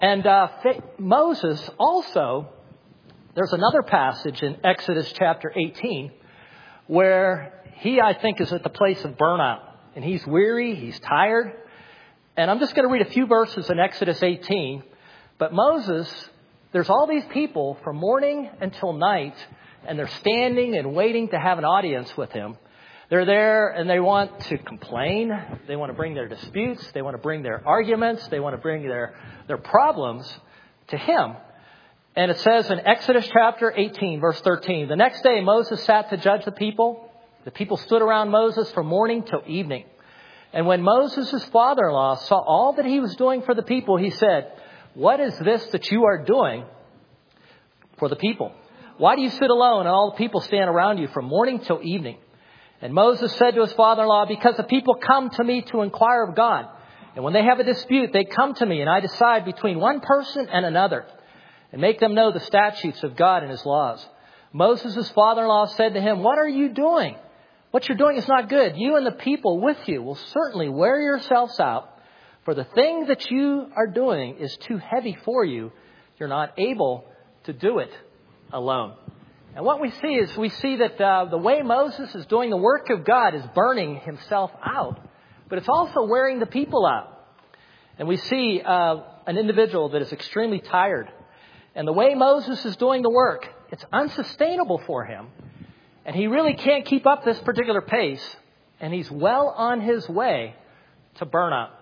And Moses also, there's another passage in Exodus chapter 18 where he, I think, is at the place of burnout. And he's weary, he's tired. And I'm just going to read a few verses in Exodus 18. But Moses, there's all these people from morning until night, and they're standing and waiting to have an audience with him. They're there and they want to complain. They want to bring their disputes. They want to bring their arguments. They want to bring their problems to him. And it says in Exodus chapter 18, verse 13, the next day Moses sat to judge the people. The people stood around Moses from morning till evening. And when Moses' father-in-law saw all that he was doing for the people, he said, "What is this that you are doing for the people? Why do you sit alone and all the people stand around you from morning till evening?" And Moses said to his father-in-law, "Because the people come to me to inquire of God. And when they have a dispute, they come to me, and I decide between one person and another, and make them know the statutes of God and his laws." Moses' father-in-law said to him, "What are you doing? What you're doing is not good. You and the people with you will certainly wear yourselves out, for the thing that you are doing is too heavy for you. You're not able to do it alone." And what we see that the way Moses is doing the work of God is burning himself out, but it's also wearing the people out. And we see an individual that is extremely tired. And the way Moses is doing the work, it's unsustainable for him. And he really can't keep up this particular pace. And he's well on his way to burnout.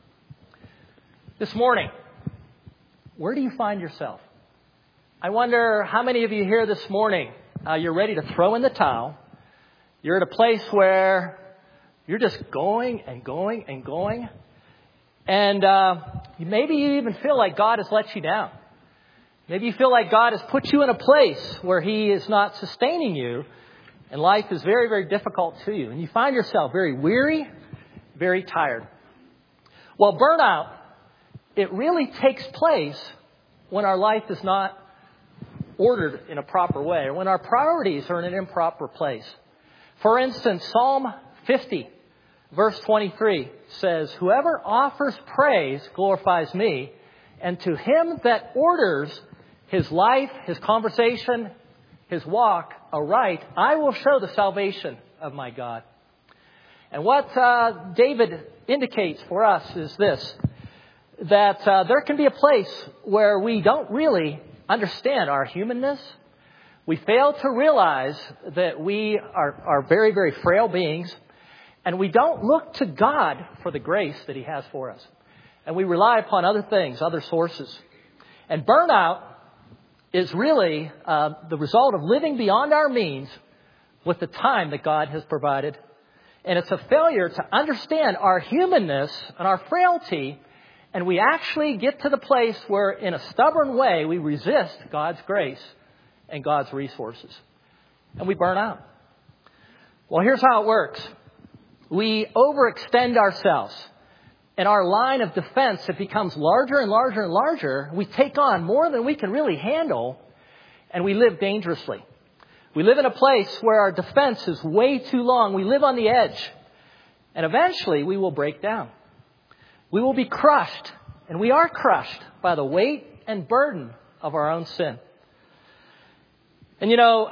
This morning, where do you find yourself? I wonder how many of you here this morning, you're ready to throw in the towel. You're at a place where you're just going and going and going. And maybe you even feel like God has let you down. Maybe you feel like God has put you in a place where he is not sustaining you. And life is very, very difficult to you. And you find yourself very weary, very tired. Well, burnout, it really takes place when our life is not ordered in a proper way, or when our priorities are in an improper place. For instance, Psalm 50, verse 23 says, "Whoever offers praise glorifies me, and to him that orders his life, his conversation, his walk aright, I will show the salvation of my God." And what David indicates for us is this, that there can be a place where we don't really understand our humanness. We fail to realize that we are very, very frail beings. And we don't look to God for the grace that he has for us. And we rely upon other things, other sources. And burnout is really the result of living beyond our means with the time that God has provided. And it's a failure to understand our humanness and our frailty. And we actually get to the place where, in a stubborn way, we resist God's grace and God's resources. And we burn out. Well, here's how it works. We overextend ourselves. And our line of defense, it becomes larger and larger and larger. We take on more than we can really handle. And we live dangerously. We live in a place where our defense is way too long. We live on the edge. And eventually, we will break down. We will be crushed, and we are crushed by the weight and burden of our own sin. And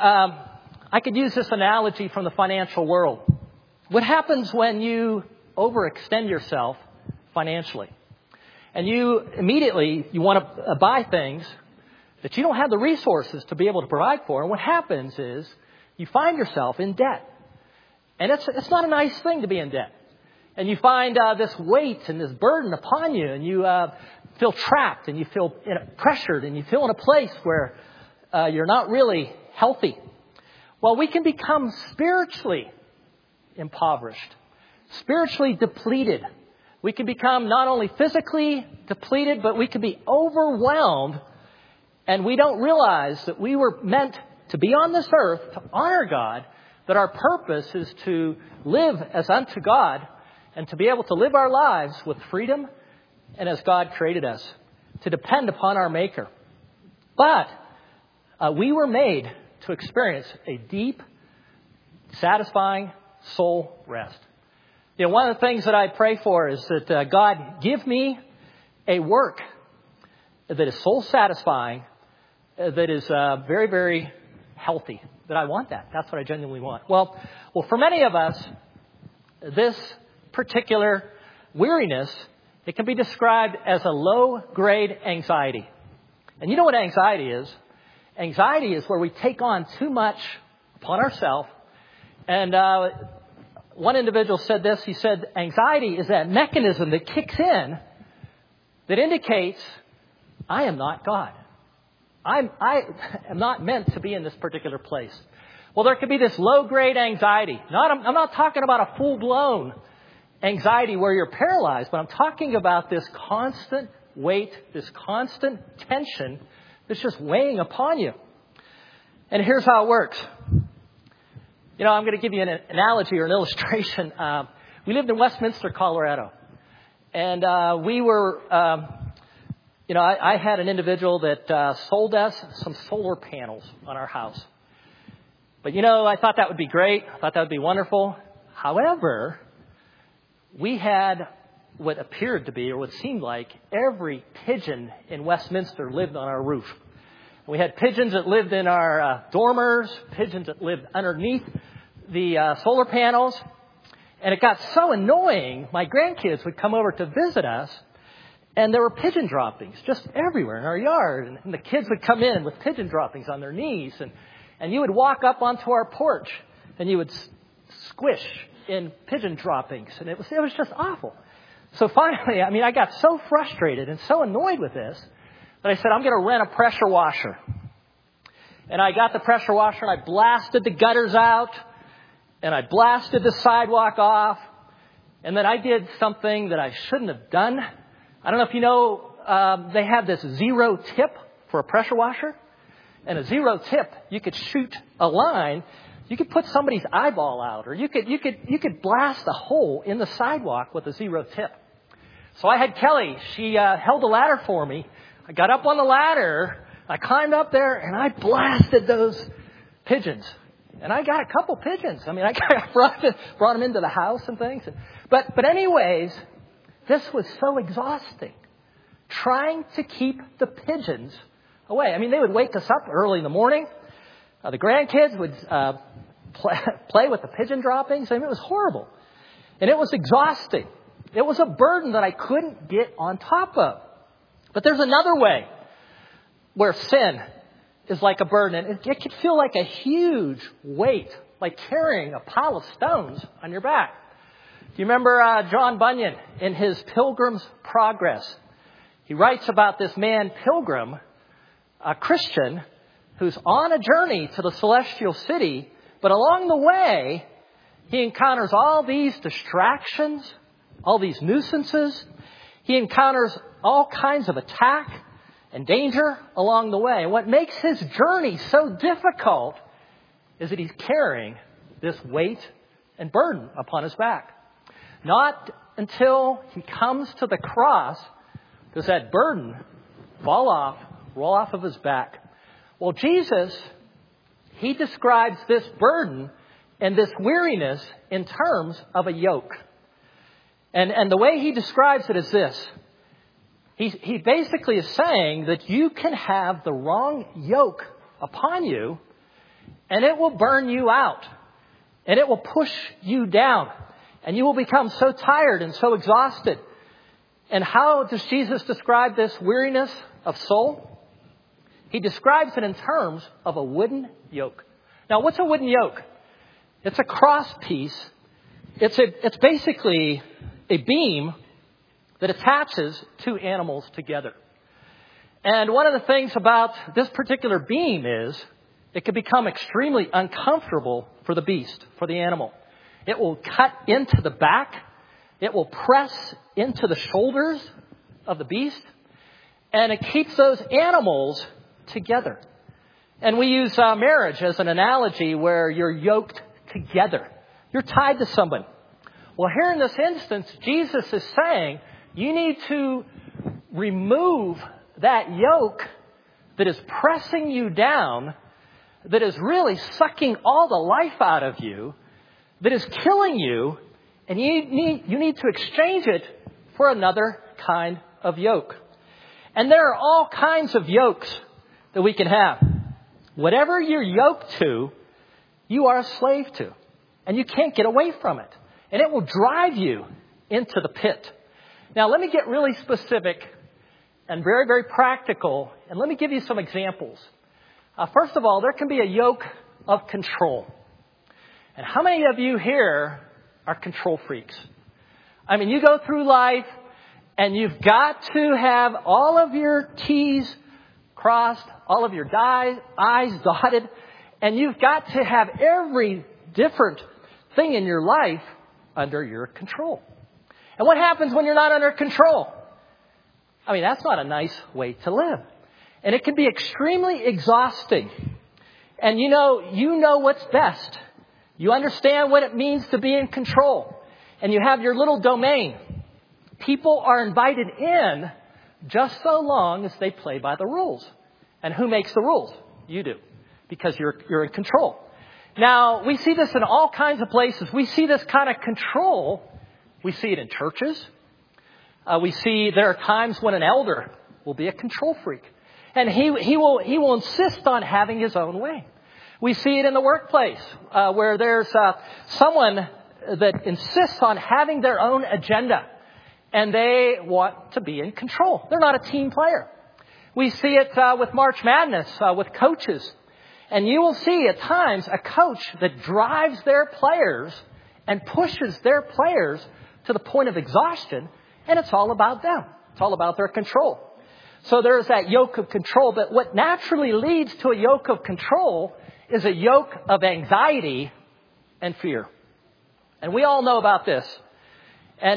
I could use this analogy from the financial world. What happens when you overextend yourself financially? And you immediately want to buy things that you don't have the resources to be able to provide for. And what happens is you find yourself in debt. And it's not a nice thing to be in debt. And you find this weight and this burden upon you, and you feel trapped, and you feel pressured, and you feel in a place where you're not really healthy. Well, we can become spiritually impoverished, spiritually depleted. We can become not only physically depleted, but we can be overwhelmed, and we don't realize that we were meant to be on this earth to honor God, that our purpose is to live as unto God, and to be able to live our lives with freedom and as God created us, to depend upon our Maker. But we were made to experience a deep, satisfying soul rest. One of the things that I pray for is that God give me a work that is soul satisfying, that is very, very healthy, that I want that. That's what I genuinely want. Well, for many of us, this particular weariness, it can be described as a low-grade anxiety. And you know what anxiety is? Anxiety is where we take on too much upon ourselves. And one individual said this. He said, anxiety is that mechanism that kicks in that indicates, I am not God. I am not meant to be in this particular place. Well, there could be this low-grade anxiety. I'm not talking about a full-blown anxiety where you're paralyzed, but I'm talking about this constant weight, this constant tension that's just weighing upon you. And here's how it works. You know, I'm going to give you an analogy or an illustration. We lived in Westminster, Colorado. And we were, I had an individual that sold us some solar panels on our house. But, I thought that would be great. I thought that would be wonderful. However, we had what appeared to be, or what seemed like, every pigeon in Westminster lived on our roof. We had pigeons that lived in our dormers, pigeons that lived underneath the solar panels. And it got so annoying, my grandkids would come over to visit us, and there were pigeon droppings just everywhere in our yard. And the kids would come in with pigeon droppings on their knees. And you would walk up onto our porch, and you would squish in pigeon droppings. And it was just awful. So finally, I got so frustrated and so annoyed with this that I said, I'm going to rent a pressure washer. And I got the pressure washer, and I blasted the gutters out, and I blasted the sidewalk off. And then I did something that I shouldn't have done. I don't know if you know, they have this zero tip for a pressure washer. And a zero tip, you could shoot a line. You could put somebody's eyeball out, or you could blast a hole in the sidewalk with a zero tip. So I had Kelly. She held the ladder for me. I got up on the ladder. I climbed up there, and I blasted those pigeons. And I got a couple pigeons. I brought them into the house and things. But anyways, this was so exhausting. Trying to keep the pigeons away. They would wake us up early in the morning. The grandkids would play with the pigeon droppings. It was horrible. And it was exhausting. It was a burden that I couldn't get on top of. But there's another way where sin is like a burden. And it can feel like a huge weight, like carrying a pile of stones on your back. Do you remember John Bunyan in his Pilgrim's Progress? He writes about this man, Pilgrim, a Christian, who's on a journey to the celestial city, but along the way, he encounters all these distractions, all these nuisances. He encounters all kinds of attack and danger along the way. And what makes his journey so difficult is that he's carrying this weight and burden upon his back. Not until he comes to the cross does that burden roll off of his back. Well, Jesus, he describes this burden and this weariness in terms of a yoke. And the way he describes it is this. He basically is saying that you can have the wrong yoke upon you, and it will burn you out, and it will push you down, and you will become so tired and so exhausted. And how does Jesus describe this weariness of soul? He describes it in terms of a wooden yoke. Now, what's a wooden yoke? It's a cross piece. It's basically a beam that attaches two animals together. And one of the things about this particular beam is it can become extremely uncomfortable for the beast, for the animal. It will cut into the back. It will press into the shoulders of the beast. And it keeps those animals together. And we use marriage as an analogy where you're yoked together. You're tied to somebody. Well, here in this instance, Jesus is saying you need to remove that yoke that is pressing you down, that is really sucking all the life out of you, that is killing you, and you need to exchange it for another kind of yoke. And there are all kinds of yokes that we can have. Whatever you're yoked to, you are a slave to. And you can't get away from it. And it will drive you into the pit. Now, let me get really specific and very, very practical. And let me give you some examples. First of all, there can be a yoke of control. And how many of you here are control freaks? I mean, you go through life and you've got to have all of your T's crossed, all of your I's dotted, and you've got to have every different thing in your life under your control. And what happens when you're not under control? I mean, that's not a nice way to live. And it can be extremely exhausting. And you know what's best. You understand what it means to be in control. And you have your little domain. People are invited in just so long as they play by the rules. And who makes the rules? You do. Because you're in control. Now, we see this in all kinds of places. We see this kind of control. We see it in churches. We see there are times when an elder will be a control freak. And he will insist on having his own way. We see it in the workplace where there's someone that insists on having their own agenda. And they want to be in control. They're not a team player. We see it with March Madness, with coaches. And you will see at times a coach that drives their players and pushes their players to the point of exhaustion. And it's all about them. It's all about their control. So there's that yoke of control. But what naturally leads to a yoke of control is a yoke of anxiety and fear. And we all know about this. And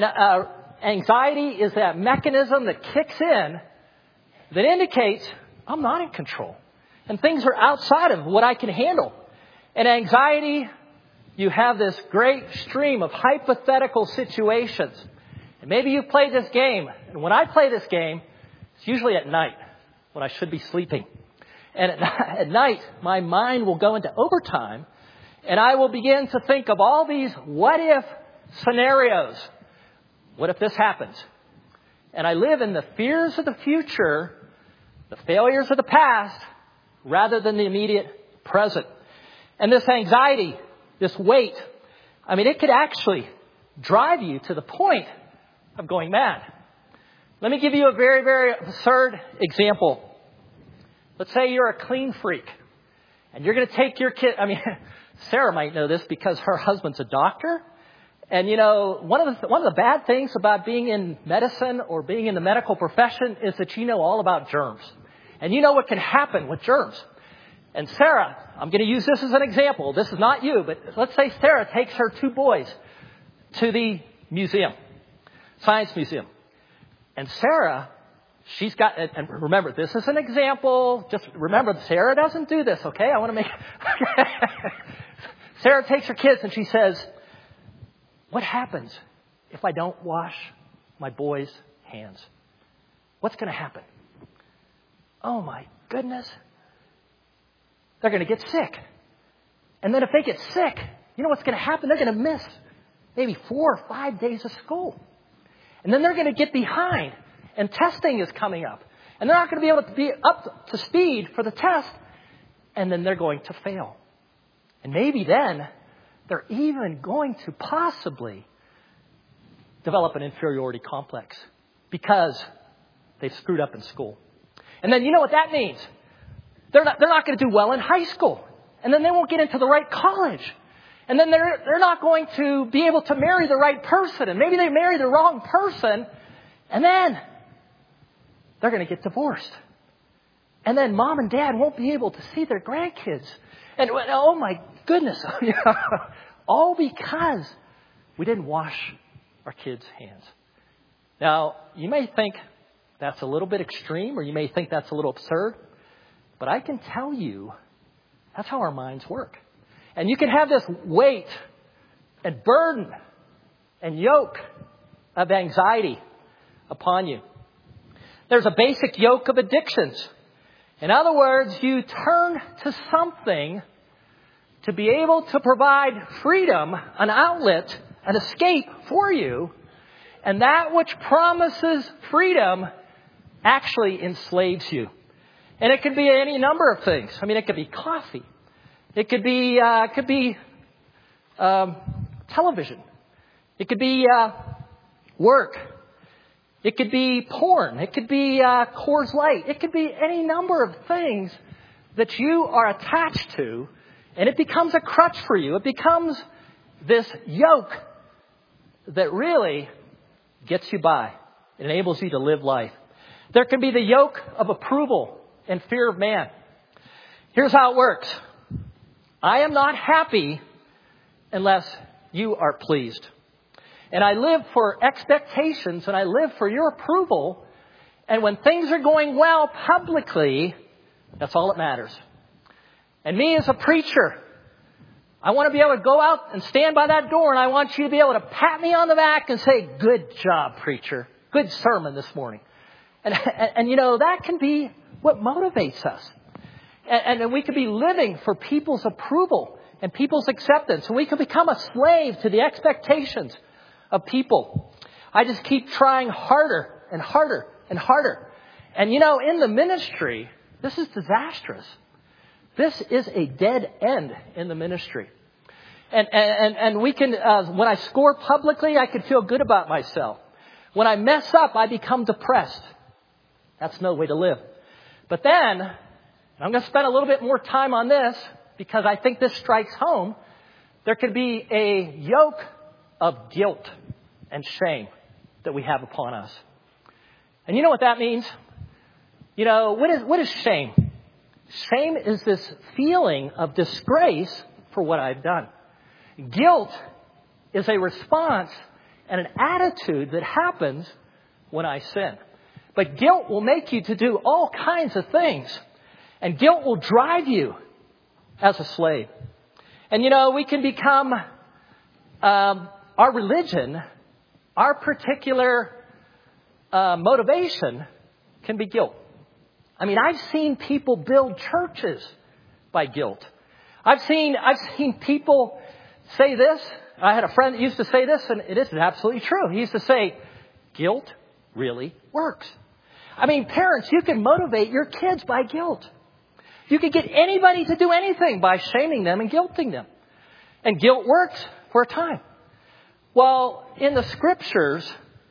anxiety is that mechanism that kicks in that indicates I'm not in control. And things are outside of what I can handle. And anxiety, you have this great stream of hypothetical situations. And maybe you've played this game. And when I play this game, it's usually at night when I should be sleeping. And at night, my mind will go into overtime. And I will begin to think of all these what-if scenarios. What if this happens? And I live in the fears of the future, the failures of the past, rather than the immediate present. And this anxiety, this weight, I mean, it could actually drive you to the point of going mad. Let me give you a very, very absurd example. Let's say you're a clean freak and you're going to take your kid. I mean, Sarah might know this because her husband's a doctor. And, one of the bad things about being in medicine or being in the medical profession is that you know all about germs. And you know what can happen with germs. And Sarah, I'm going to use this as an example. This is not you, but let's say Sarah takes her 2 boys to the museum, science museum. And Sarah, she's got, and remember, this is an example. Just remember, Sarah doesn't do this, okay? I want to make... Sarah takes her kids and she says, what happens if I don't wash my boys' hands? What's going to happen? Oh, my goodness. They're going to get sick. And then if they get sick, you know what's going to happen? They're going to miss maybe 4 or 5 days of school. And then they're going to get behind. And testing is coming up. And they're not going to be able to be up to speed for the test. And then they're going to fail. And maybe then they're even going to possibly develop an inferiority complex because they've screwed up in school. And then you know what that means? They're not going to do well in high school. And then they won't get into the right college. And then they're not going to be able to marry the right person. And maybe they marry the wrong person. And then they're going to get divorced. And then mom and dad won't be able to see their grandkids. And oh my goodness. All because we didn't wash our kids' hands. Now, you may think that's a little bit extreme, or you may think that's a little absurd. But I can tell you that's how our minds work. And you can have this weight and burden and yoke of anxiety upon you. There's a basic yoke of addictions. In other words, you turn to something to be able to provide freedom, an outlet, an escape for you. And that which promises freedom actually enslaves you. And it could be any number of things. I mean, it could be coffee. It could be television. It could be work. It could be porn. It could be Coors Light. It could be any number of things that you are attached to, and it becomes a crutch for you. It becomes this yoke that really gets you by. It enables you to live life. There can be the yoke of approval and fear of man. Here's how it works. I am not happy unless you are pleased. And I live for expectations, and I live for your approval. And when things are going well publicly, that's all that matters. And me as a preacher, I want to be able to go out and stand by that door, and I want you to be able to pat me on the back and say, "Good job, preacher. Good sermon this morning." And you know, that can be what motivates us. And we could be living for people's approval and people's acceptance. And we could become a slave to the expectations of people. I just keep trying harder and harder and harder. And you know, in the ministry, this is disastrous. This is a dead end in the ministry. And we can, when I score publicly, I can feel good about myself. When I mess up, I become depressed. That's no way to live. But then, I'm going to spend a little bit more time on this because I think this strikes home. There could be a yoke of guilt and shame that we have upon us. And you know what that means? You know, what is shame? Shame is this feeling of disgrace for what I've done. Guilt is a response and an attitude that happens when I sin. But guilt will make you to do all kinds of things. And guilt will drive you as a slave. And you know, we can become, our religion, our particular motivation can be guilt. I mean, I've seen people build churches by guilt. I've seen people say this. I had a friend that used to say this, and it is absolutely true. He used to say, guilt really works. I mean, parents, you can motivate your kids by guilt. You can get anybody to do anything by shaming them and guilting them. And guilt works for a time. Well, in the scriptures,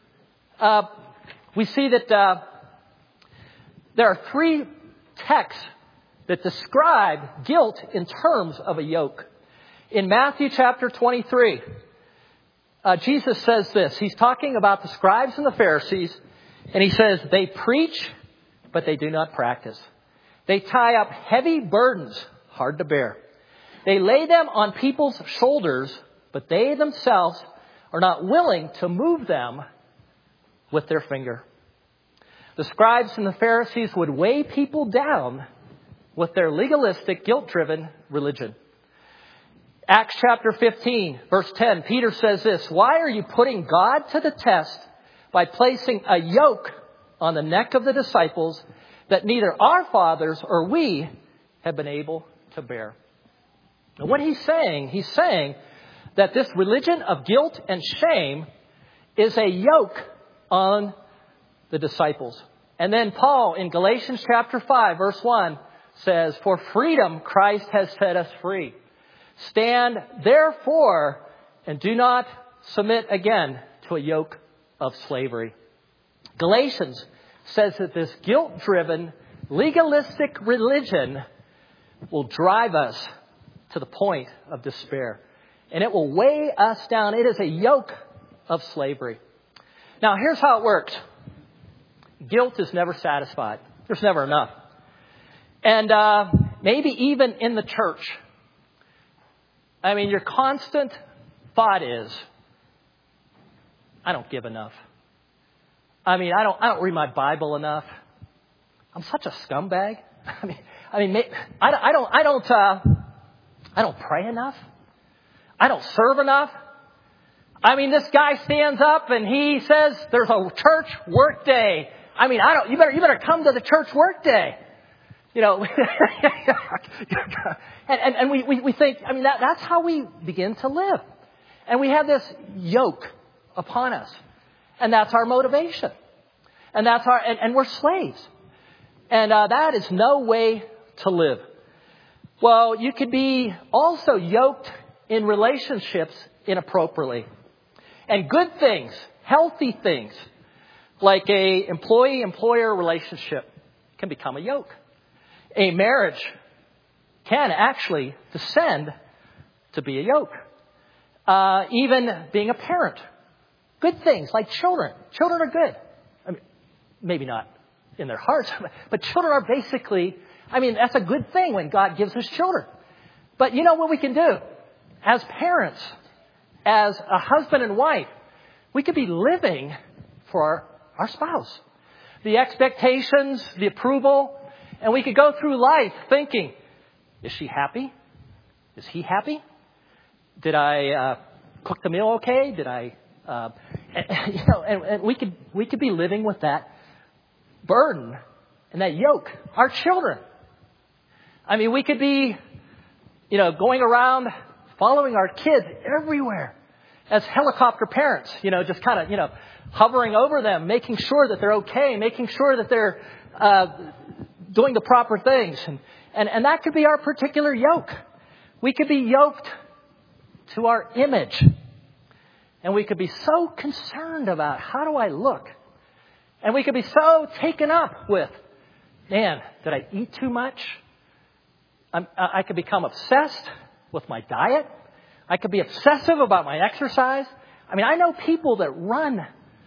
we see that there are 3 texts that describe guilt in terms of a yoke. In Matthew chapter 23, Jesus says this. He's talking about the scribes and the Pharisees, and he says, they preach, but they do not practice. They tie up heavy burdens, hard to bear. They lay them on people's shoulders, but they themselves are not willing to move them with their finger. The scribes and the Pharisees would weigh people down with their legalistic, guilt-driven religion. Acts chapter 15, verse 10, Peter says this, why are you putting God to the test by placing a yoke on the neck of the disciples that neither our fathers or we have been able to bear? And what he's saying that this religion of guilt and shame is a yoke on the disciples. And then Paul in Galatians chapter 5, verse 1 says, for freedom Christ has set us free. Stand therefore and do not submit again to a yoke of slavery. Galatians says that this guilt-driven, legalistic religion will drive us to the point of despair. And it will weigh us down. It is a yoke of slavery. Now, here's how it works. Guilt is never satisfied. There's never enough. And maybe even in the church. I mean, your constant thought is, I don't give enough. I mean, I don't read my Bible enough. I'm such a scumbag. I don't pray enough. I don't serve enough. I mean, this guy stands up and he says there's a church work day. I mean, you better come to the church work day. You know, and we think, I mean, that's how we begin to live. And we have this yoke upon us. And that's our motivation. And that's and we're slaves. And that is no way to live. Well, you could be also yoked in relationships inappropriately. And good things, healthy things, like a employee-employer relationship can become a yoke. A marriage can actually descend to be a yoke. Even being a parent. Good things like children. Children are good. I mean, maybe not in their hearts, but children are basically, that's a good thing when God gives us children. But you know what we can do? As parents, as a husband and wife, we could be living for our spouse. The expectations, the approval, and we could go through life thinking, is she happy? Is he happy? Did I cook the meal okay? Did I, and we could be living with that burden and that yoke. Our children. We could be, going around following our kids everywhere as helicopter parents. Just kind of, hovering over them, making sure that they're okay, making sure that they're doing the proper things, and that could be our particular yoke. We could be yoked to our image. And we could be so concerned about how do I look? And we could be so taken up with, man, did I eat too much? I could become obsessed with my diet. I could be obsessive about my exercise. I know people that run,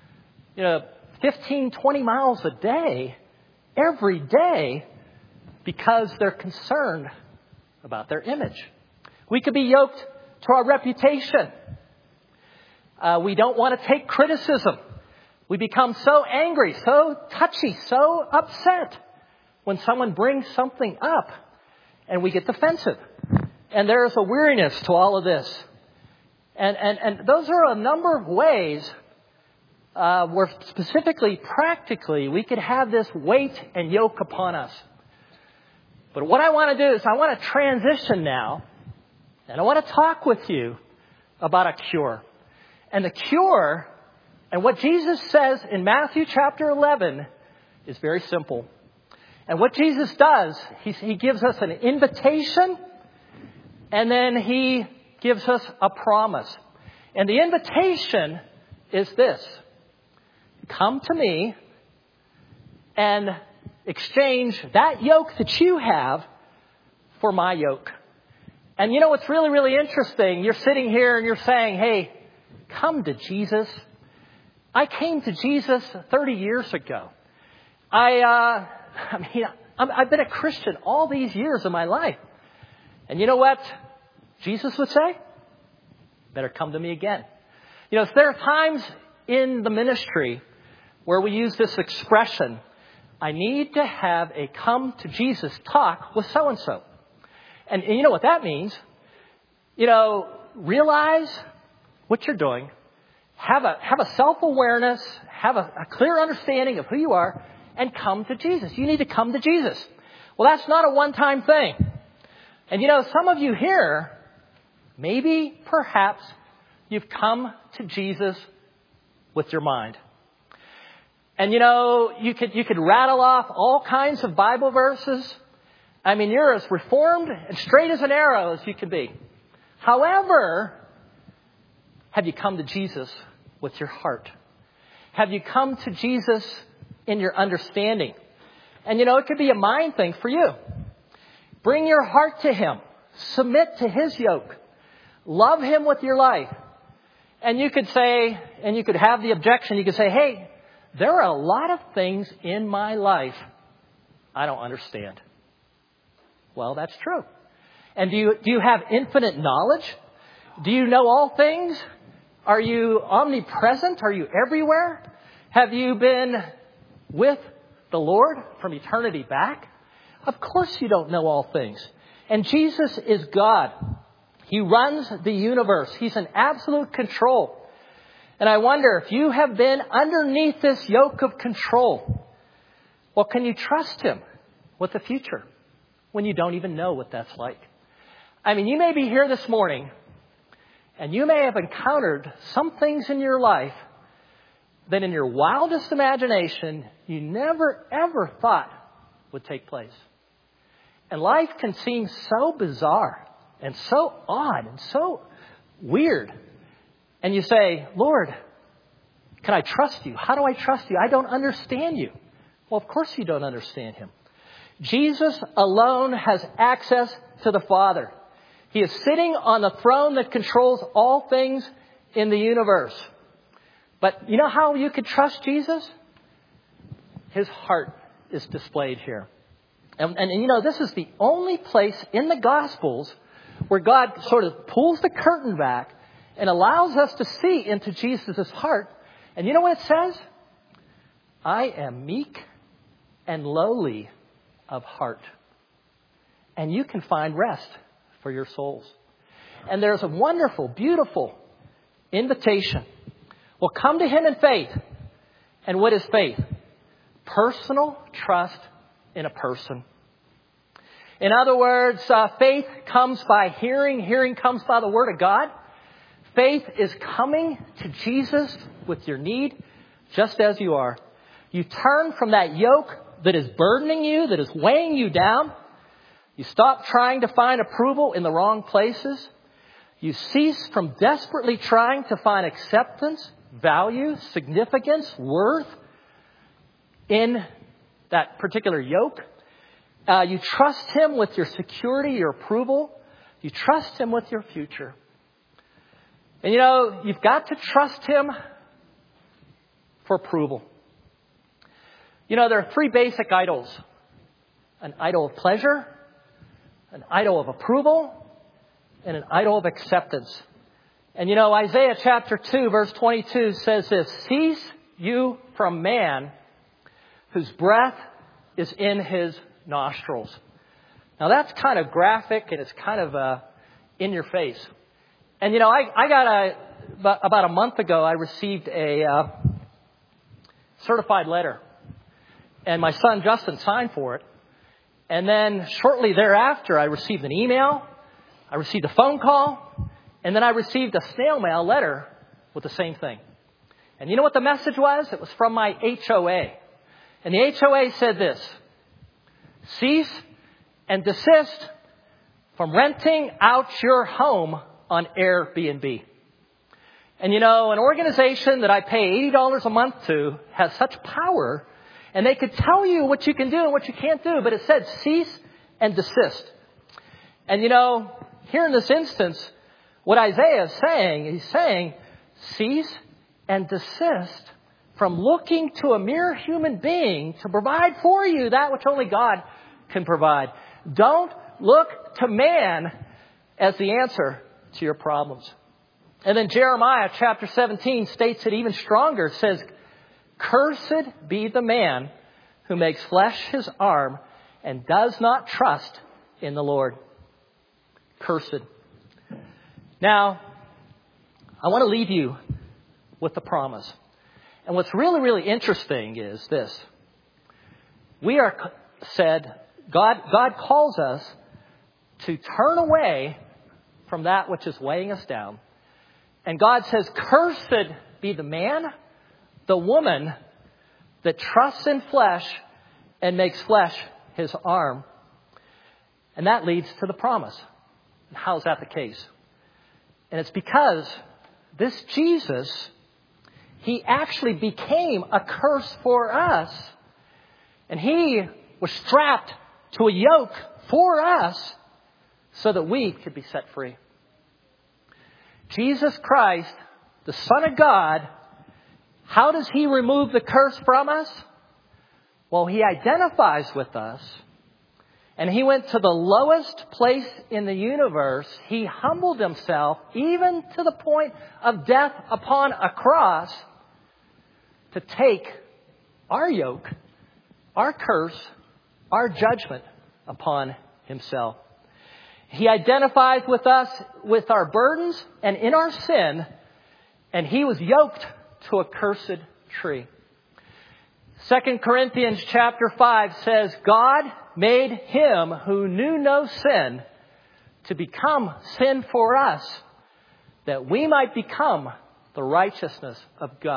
15, 20 miles a day, every day, because they're concerned about their image. We could be yoked to our reputation. We don't want to take criticism. We become so angry, so touchy, so upset when someone brings something up, and we get defensive. And there's a weariness to all of this. And those are a number of ways where specifically, practically, we could have this weight and yoke upon us. But what I want to do is I want to transition now, and I want to talk with you about a cure. And the cure, and what Jesus says in Matthew chapter 11, is very simple. And what Jesus does, he gives us an invitation, and then he gives us a promise. And the invitation is this: come to me and exchange that yoke that you have for my yoke. And you know what's really, really interesting? You're sitting here and you're saying, hey, come to Jesus. I came to Jesus 30 years ago. I've been a Christian all these years of my life. And you know what Jesus would say? Better come to me again. There are times in the ministry where we use this expression, I need to have a come to Jesus talk with so-and-so. And you know what that means? Realize what you're doing. Have a self-awareness. Have a clear understanding of who you are. And come to Jesus. You need to come to Jesus. Well, that's not a one-time thing. And some of you here, maybe, perhaps, you've come to Jesus with your mind. And you could rattle off all kinds of Bible verses. You're as reformed and straight as an arrow as you can be. However, have you come to Jesus with your heart? Have you come to Jesus in your understanding? And it could be a mind thing for you. Bring your heart to Him. Submit to His yoke. Love Him with your life. And you could say, and you could have the objection, you could say, hey, there are a lot of things in my life I don't understand. Well, that's true. And do you have infinite knowledge? Do you know all things? Are you omnipresent? Are you everywhere? Have you been with the Lord from eternity back? Of course you don't know all things. And Jesus is God. He runs the universe. He's in absolute control. And I wonder if you have been underneath this yoke of control, well, can you trust Him with the future when you don't even know what that's like? You may be here this morning and you may have encountered some things in your life that in your wildest imagination you never ever thought would take place. And life can seem so bizarre and so odd and so weird. And you say, Lord, can I trust you? How do I trust you? I don't understand you. Well, of course you don't understand him. Jesus alone has access to the Father. He is sitting on the throne that controls all things in the universe. But you know how you could trust Jesus? His heart is displayed here. And you know, this is the only place in the Gospels where God sort of pulls the curtain back and allows us to see into Jesus' heart. And you know what it says? I am meek and lowly of heart. And you can find rest for your souls. And there's a wonderful, beautiful invitation. Well, come to him in faith. And what is faith? Personal trust in a person. In other words, faith comes by hearing. Hearing comes by the Word of God. Faith is coming to Jesus with your need, just as you are. You turn from that yoke that is burdening you, that is weighing you down. You stop trying to find approval in the wrong places. You cease from desperately trying to find acceptance, value, significance, worth in that particular yoke. You trust him with your security, your approval. You trust him with your future. And you know, you've got to trust him for approval. You know, there are three basic idols. An idol of pleasure, an idol of approval, and an idol of acceptance. And you know, Isaiah chapter 2, verse 22 says this, cease you from man whose breath is in his nostrils. Now that's kind of graphic and it's kind of in your face. And you know, I got about a month ago, I received a certified letter. And my son Justin signed for it. And then shortly thereafter, I received an email. I received a phone call. And then I received a snail mail letter with the same thing. And you know what the message was? It was from my HOA. And the HOA said this, cease and desist from renting out your home on Airbnb. And you know, an organization that I pay $80 a month to has such power, and they could tell you what you can do and what you can't do, but it said cease and desist. And you know, here in this instance, what Isaiah is saying, he's saying, cease and desist from looking to a mere human being to provide for you that which only God can provide. Don't look to man as the answer to your problems. And then Jeremiah chapter 17 states it even stronger. It says, cursed be the man who makes flesh his arm and does not trust in the Lord. Cursed. Now, I want to leave you with the promise. And what's really, really interesting is this. We are said, God calls us to turn away from that which is weighing us down. And God says, cursed be the man, the woman that trusts in flesh and makes flesh his arm. And that leads to the promise. And how is that the case? And it's because this Jesus, he actually became a curse for us. And he was strapped to a yoke for us so that we could be set free. Jesus Christ, the Son of God, how does he remove the curse from us? Well, he identifies with us. And he went to the lowest place in the universe. He humbled himself even to the point of death upon a cross to take our yoke, our curse, our judgment upon himself. He identifies with us with our burdens and in our sin, and he was yoked to a cursed tree. 2 Corinthians chapter 5 says, God made him who knew no sin to become sin for us, that we might become the righteousness of God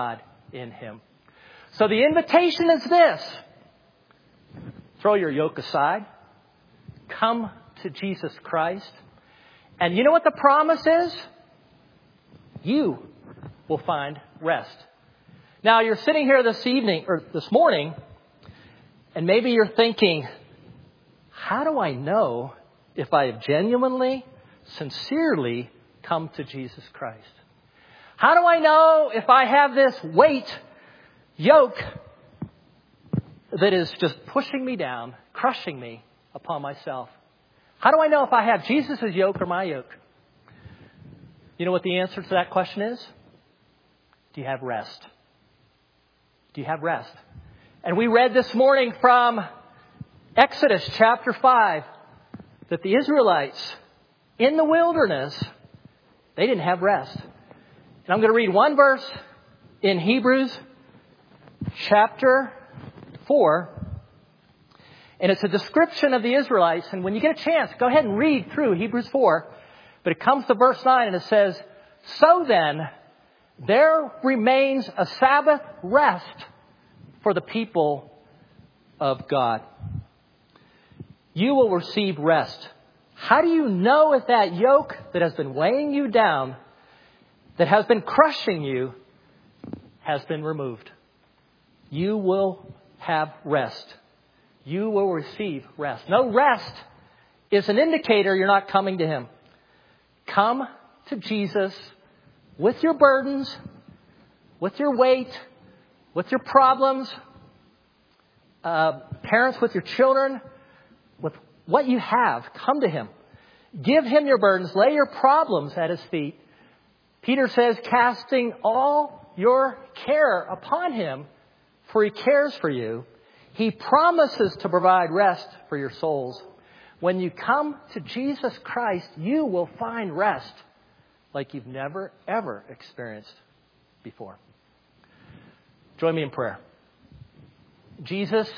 in Him. So the invitation is this. Throw your yoke aside. Come to Jesus Christ. And you know what the promise is? You will find rest. Now, you're sitting here this evening or this morning, and maybe you're thinking, how do I know if I have genuinely, sincerely come to Jesus Christ? How do I know if I have this yoke that is just pushing me down, crushing me upon myself? How do I know if I have Jesus' yoke or my yoke? You know what the answer to that question is? Do you have rest? Do you have rest? And we read this morning from Exodus chapter 5 that the Israelites in the wilderness, they didn't have rest. And I'm going to read one verse in Hebrews chapter 4. And it's a description of the Israelites. And when you get a chance, go ahead and read through Hebrews 4. But it comes to verse 9 and it says, "So then, there remains a Sabbath rest for the people of God." You will receive rest. How do you know if that yoke that has been weighing you down, that has been crushing you, has been removed? You will have rest. You will receive rest. No, rest is an indicator you're not coming to Him. Come to Jesus with your burdens, with your weight, with your problems, parents with your children, with what you have. Come to Him. Give Him your burdens. Lay your problems at His feet. Peter says, casting all your care upon Him, for He cares for you. He promises to provide rest for your souls. When you come to Jesus Christ, you will find rest like you've never, ever experienced before. Join me in prayer. Jesus,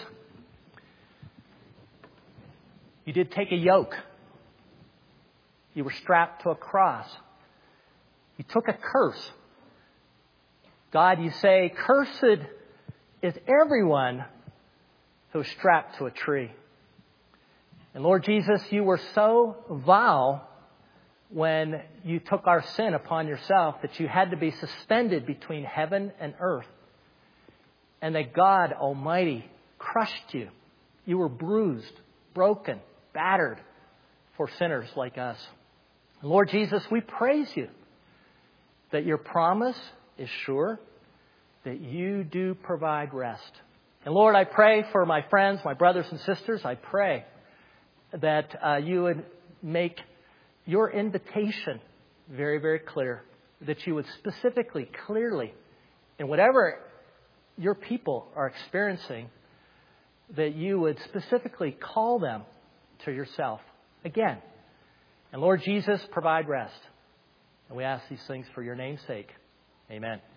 you did take a yoke. You were strapped to a cross. You took a curse. God, you say, cursed is everyone who is strapped to a tree. And Lord Jesus, you were so vile when you took our sin upon yourself that you had to be suspended between heaven and earth. And that God Almighty crushed you. You were bruised, broken, battered for sinners like us. And Lord Jesus, we praise you that your promise is sure, that you do provide rest. And Lord, I pray for my friends, my brothers and sisters. I pray that you would make your invitation very, very clear. That you would specifically, clearly, in whatever your people are experiencing, that you would specifically call them to yourself again. And Lord Jesus, provide rest. And we ask these things for your name's sake. Amen.